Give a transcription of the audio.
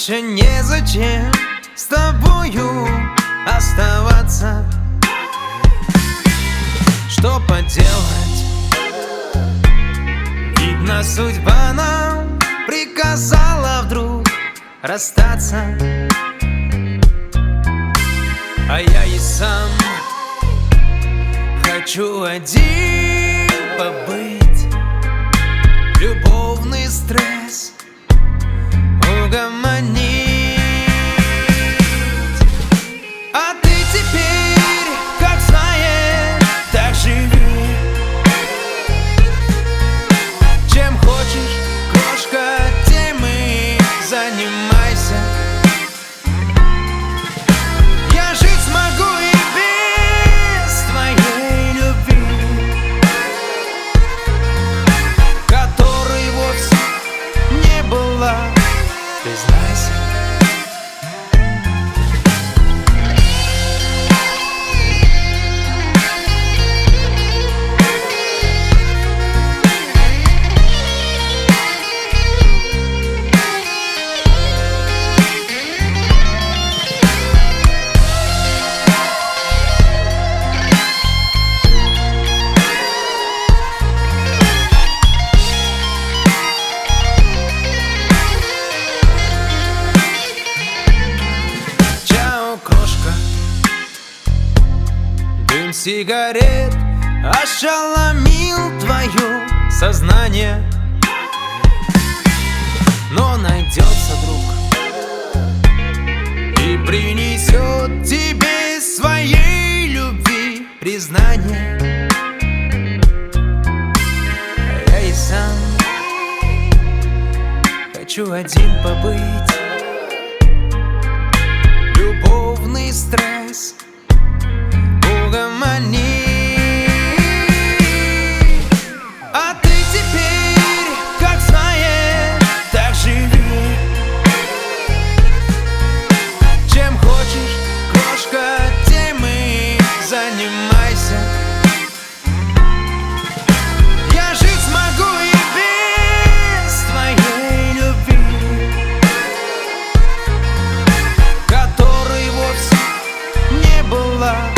больше незачем с тобою оставаться. Что поделать? Видно, судьба нам приказала вдруг расстаться. А я и сам хочу один побыть. Любовный стресс угомонить. А ты теперь, как знаешь, так живи. Чем хочешь, крошка, тем и занимайся. Я жить смогу и без твоей любви, которой вовсе не было, признайся. Дым сигарет ошеломил твое сознание, но найдется друг и принесет тебе своей любви признание. А я и сам хочу один побыть. Любовный стресс угомони. А ты теперь, как знаешь, так живи. Чем хочешь, крошка, тем и занимайся. Я жить смогу и без твоей любви, которой вовсе не было.